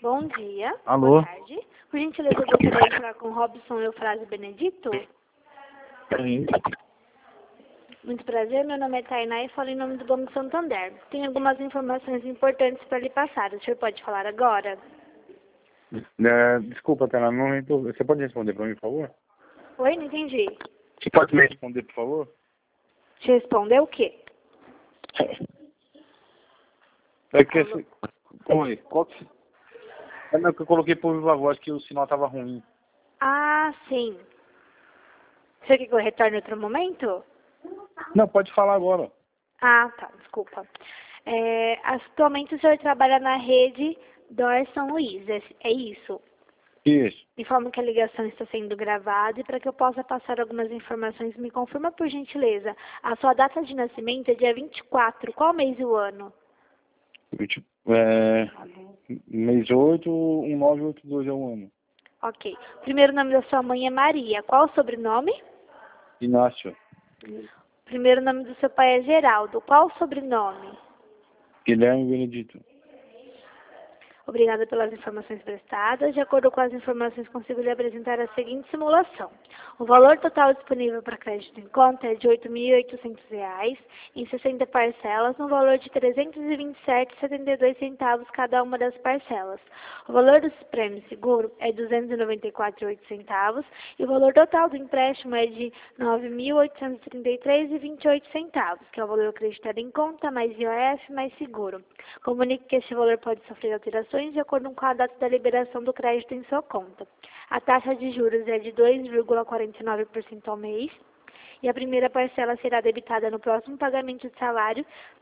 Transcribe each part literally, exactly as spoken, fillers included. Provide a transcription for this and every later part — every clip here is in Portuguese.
Bom dia. Alô? Boa tarde. Por gentileza, eu gostaria de falar com Robson Eufrásio Benedito. Sim. Muito prazer, meu nome é Tainá e falo em nome do Banco Santander. Tenho algumas informações importantes para lhe passar. O senhor pode falar agora? É, desculpa, Tainá, no momento. Você pode responder para mim, por favor? Oi, não entendi. Você pode me responder, por favor? Te respondeu o quê? É que Alô? esse... Oi, qual que... É não, que eu coloquei por viva voz que o sinal estava ruim. Ah, sim. Você quer que eu retorne em outro momento? Não, pode falar agora. Ah, tá, desculpa. É, atualmente o senhor trabalha na rede Dor São Luís, é, é isso? Isso. Informo que a ligação está sendo gravada e para que eu possa passar algumas informações, me confirma por gentileza. A sua data de nascimento é dia vinte e quatro, qual mês e o ano? vinte, é... Mês oito, um nove oito dois é o ano. Ok. O primeiro nome da sua mãe é Maria, qual o sobrenome? Inácio. O primeiro nome do seu pai é Geraldo, qual o sobrenome? Guilherme Benedito. Obrigada pelas informações prestadas. De acordo com as informações, consigo lhe apresentar a seguinte simulação. O valor total disponível para crédito em conta é de oito mil e oitocentos reais, em sessenta parcelas, no valor de trezentos e vinte e sete reais e setenta e dois centavos cada uma das parcelas. O valor do prêmio seguro é duzentos e noventa e quatro reais e oito centavos e o valor total do empréstimo é de nove mil oitocentos e trinta e três reais e vinte e oito centavos, que é o valor acreditado em conta, mais I O F, mais seguro. Comunique que este valor pode sofrer alterações de acordo com a data da liberação do crédito em sua conta. A taxa de juros é de dois vírgula quarenta e nove por cento ao mês e a primeira parcela será debitada no próximo pagamento de salário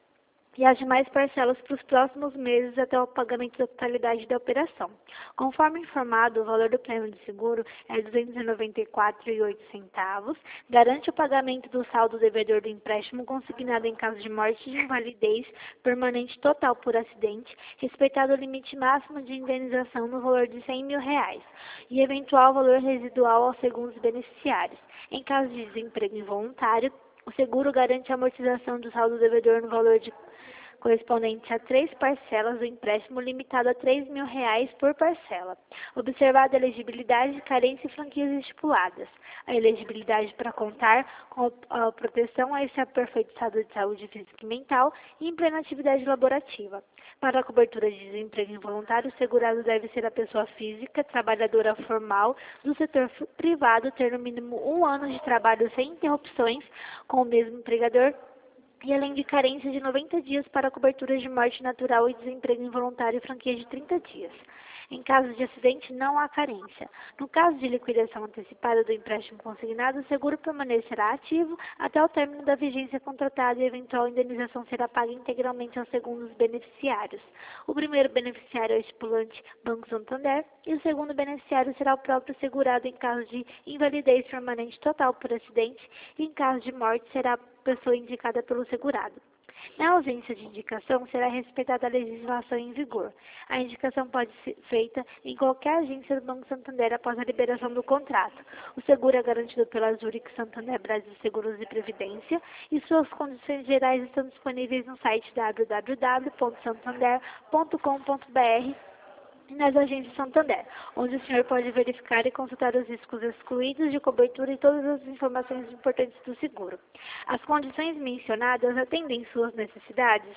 e as demais parcelas para os próximos meses até o pagamento da totalidade da operação. Conforme informado, o valor do prêmio de seguro é duzentos e noventa e quatro reais e oito centavos, garante o pagamento do saldo devedor do empréstimo consignado em caso de morte e invalidez permanente total por acidente, respeitado o limite máximo de indenização no valor de cem mil reais e eventual valor residual aos segundos beneficiários. Em caso de desemprego involuntário, o seguro garante a amortização do saldo devedor no valor de correspondente a três parcelas do empréstimo limitado a três mil reais por parcela. Observada a elegibilidade, carência e franquias estipuladas. A elegibilidade para contar com a proteção a esse perfeito estado de saúde física e mental e em plena atividade laborativa. Para a cobertura de desemprego involuntário, o segurado deve ser a pessoa física, trabalhadora formal do setor privado, ter no mínimo um ano de trabalho sem interrupções com o mesmo empregador, e além de carência de noventa dias para cobertura de morte natural e desemprego involuntário e franquia de trinta dias. Em caso de acidente, não há carência. No caso de liquidação antecipada do empréstimo consignado, o seguro permanecerá ativo até o término da vigência contratada e a eventual indenização será paga integralmente aos segundos beneficiários. O primeiro beneficiário é o estipulante Banco Santander e o segundo beneficiário será o próprio segurado em caso de invalidez permanente total por acidente e em caso de morte será a pessoa indicada pelo segurado. Na ausência de indicação, será respeitada a legislação em vigor. A indicação pode ser feita em qualquer agência do Banco Santander após a liberação do contrato. O seguro é garantido pela Zurich Santander Brasil Seguros e Previdência e suas condições gerais estão disponíveis no site w w w ponto santander ponto com ponto b r e nas agências Santander, onde o senhor pode verificar e consultar os riscos excluídos de cobertura e todas as informações importantes do seguro. As condições mencionadas atendem suas necessidades?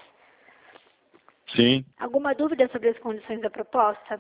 Sim. Alguma dúvida sobre as condições da proposta?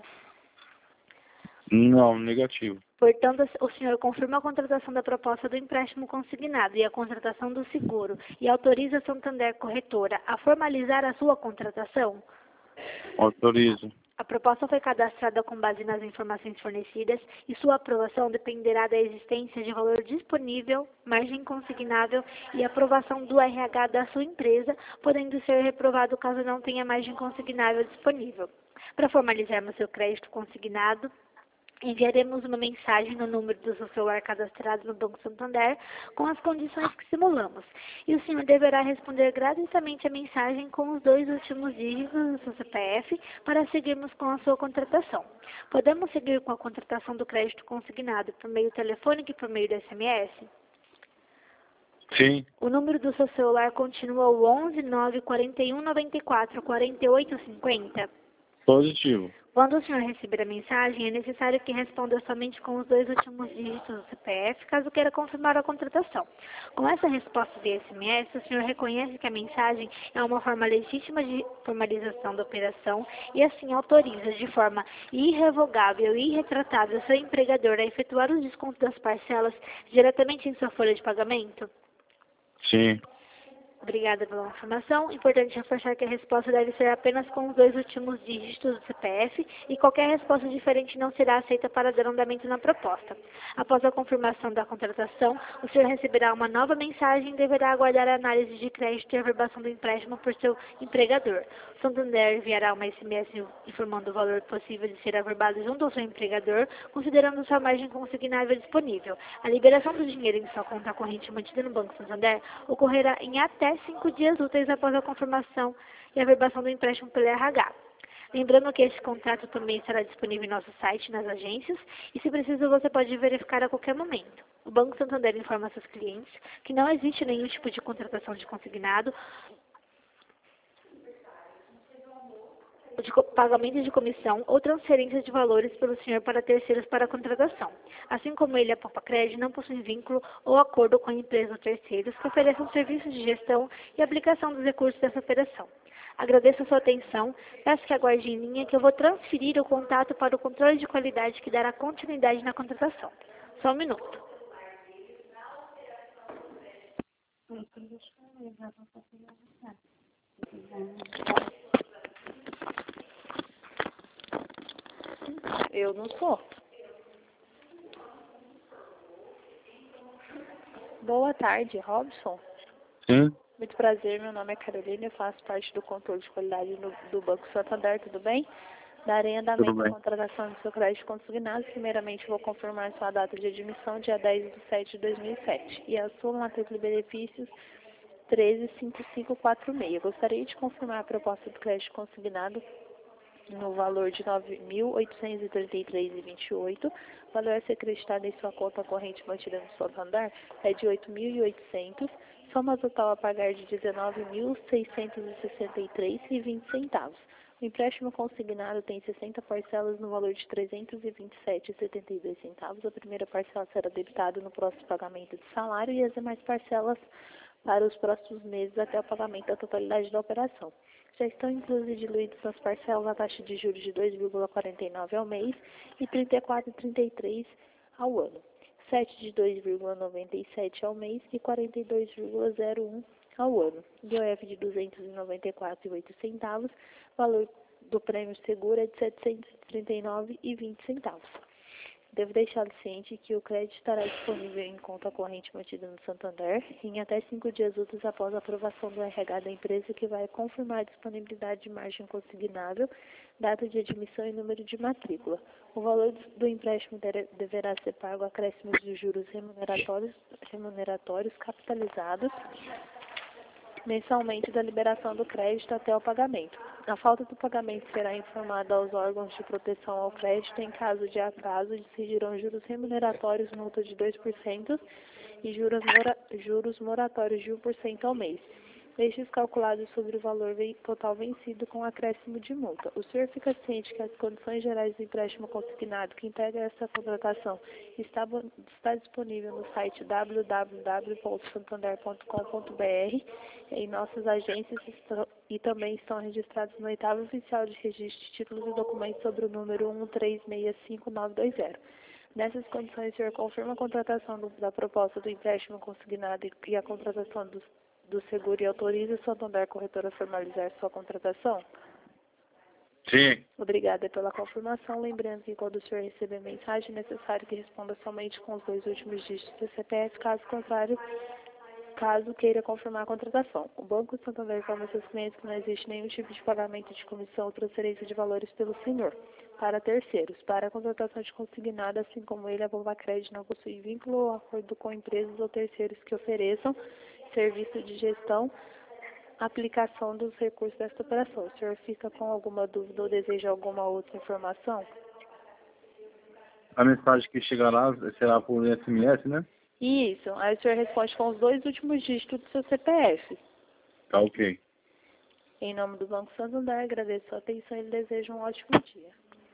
Não, negativo. Portanto, o senhor confirma a contratação da proposta do empréstimo consignado e a contratação do seguro e autoriza a Santander Corretora a formalizar a sua contratação? Autorizo. A proposta foi cadastrada com base nas informações fornecidas e sua aprovação dependerá da existência de valor disponível, margem consignável e aprovação do R H da sua empresa, podendo ser reprovado caso não tenha margem consignável disponível. Para formalizarmos seu crédito consignado, enviaremos uma mensagem no número do seu celular cadastrado no Banco Santander com as condições que simulamos. E o senhor deverá responder gratuitamente a mensagem com os dois últimos dígitos do seu C P F para seguirmos com a sua contratação. Podemos seguir com a contratação do crédito consignado por meio telefônico e por meio do S M S? Sim. O número do seu celular continua o onze nove quatro um nove quatro quatro oito cinco zero? Positivo. Quando o senhor receber a mensagem, é necessário que responda somente com os dois últimos dígitos do C P F, caso queira confirmar a contratação. Com essa resposta via S M S, o senhor reconhece que a mensagem é uma forma legítima de formalização da operação e assim autoriza de forma irrevogável e irretratável seu empregador a efetuar os descontos das parcelas diretamente em sua folha de pagamento? Sim. Obrigada pela informação. Importante reforçar que a resposta deve ser apenas com os dois últimos dígitos do C P F e qualquer resposta diferente não será aceita para dar andamento na proposta. Após a confirmação da contratação, o senhor receberá uma nova mensagem e deverá aguardar a análise de crédito e averbação do empréstimo por seu empregador. O Santander enviará uma S M S informando o valor possível de ser averbado junto ao seu empregador, considerando sua margem consignável disponível. A liberação do dinheiro em sua conta corrente mantida no Banco Santander ocorrerá em até cinco dias úteis após a confirmação e averbação do empréstimo pelo R H. Lembrando que esse contrato também estará disponível em nosso site, nas agências, e se preciso você pode verificar a qualquer momento. O Banco Santander informa seus clientes que não existe nenhum tipo de contratação de consignado, de pagamento de comissão ou transferência de valores pelo senhor para terceiros para a contratação. Assim como ele, a Poupa-Cred não possui vínculo ou acordo com a empresa ou terceiros que ofereçam serviços de gestão e aplicação dos recursos dessa operação. Agradeço a sua atenção, peço que aguarde em linha que eu vou transferir o contato para o controle de qualidade que dará continuidade na contratação. Só um minuto. Eu não sou. Boa tarde, Robson. Sim. Muito prazer, meu nome é Carolina, eu faço parte do controle de qualidade no, do Banco Santander, tudo bem? Darei andamento à contratação do seu crédito consignado. Primeiramente, vou confirmar sua data de admissão, dia dez de sete de dois mil e sete, e a sua matrícula de benefícios treze cinco cinco quatro seis. Gostaria de confirmar a proposta do crédito consignado no valor de nove mil oitocentos e trinta e três reais e vinte e oito centavos. O valor a ser acreditado em sua conta corrente mantida no Santander é de oito mil e oitocentos reais, soma total a pagar de dezenove mil seiscentos e sessenta e três reais e vinte centavos. O empréstimo consignado tem sessenta parcelas no valor de trezentos e vinte e sete reais e setenta e dois centavos. A primeira parcela será debitada no próximo pagamento de salário e as demais parcelas para os próximos meses até o pagamento da totalidade da operação. Já estão inclusos e diluídos nas parcelas a taxa de juros de dois vírgula quarenta e nove ao mês e trinta e quatro vírgula trinta e três ao ano, sete de dois vírgula noventa e sete ao mês e quarenta e dois vírgula zero um ao ano. I O F de duzentos e noventa e quatro reais e oito centavos, valor do prêmio seguro é de setecentos e trinta e nove reais e vinte centavos. Devo deixá-lo ciente que o crédito estará disponível em conta corrente mantida no Santander em até cinco dias úteis após a aprovação do R H da empresa, que vai confirmar a disponibilidade de margem consignável, data de admissão e número de matrícula. O valor do empréstimo deverá ser pago a acréscimos de juros remuneratórios, remuneratórios capitalizados mensalmente da liberação do crédito até o pagamento. A falta do pagamento será informada aos órgãos de proteção ao crédito. Em caso de atraso, incidirão juros remuneratórios, multa de dois por cento e juros, mora, juros moratórios de um por cento ao mês. Estes calculados sobre o valor total vencido com acréscimo de multa. O senhor fica ciente que as condições gerais do empréstimo consignado que integra essa contratação está, está disponível no site w w w ponto santander ponto com ponto b r, em nossas agências estão, e também estão registrados no oitavo oficial de registro de títulos e documentos sobre o número um três seis cinco nove dois zero. Nessas condições, o senhor confirma a contratação do, da proposta do empréstimo consignado e, e a contratação dos do seguro e autoriza o Santander Corretora a formalizar sua contratação? Sim. Obrigada pela confirmação. Lembrando que quando o senhor receber mensagem, é necessário que responda somente com os dois últimos dígitos do C P F, caso contrário, caso queira confirmar a contratação. O Banco Santander informa seus clientes que não existe nenhum tipo de pagamento de comissão ou transferência de valores pelo senhor para terceiros. Para a contratação de consignado, assim como ele, a Poupa-Cred não possui vínculo ou acordo com empresas ou terceiros que ofereçam serviço de gestão, aplicação dos recursos desta operação. O senhor fica com alguma dúvida ou deseja alguma outra informação? A mensagem que chegar lá será por S M S, né? Isso. Aí o senhor responde com os dois últimos dígitos do seu C P F. Tá ok. Em nome do Banco Santander, agradeço a sua atenção e lhe desejo um ótimo dia.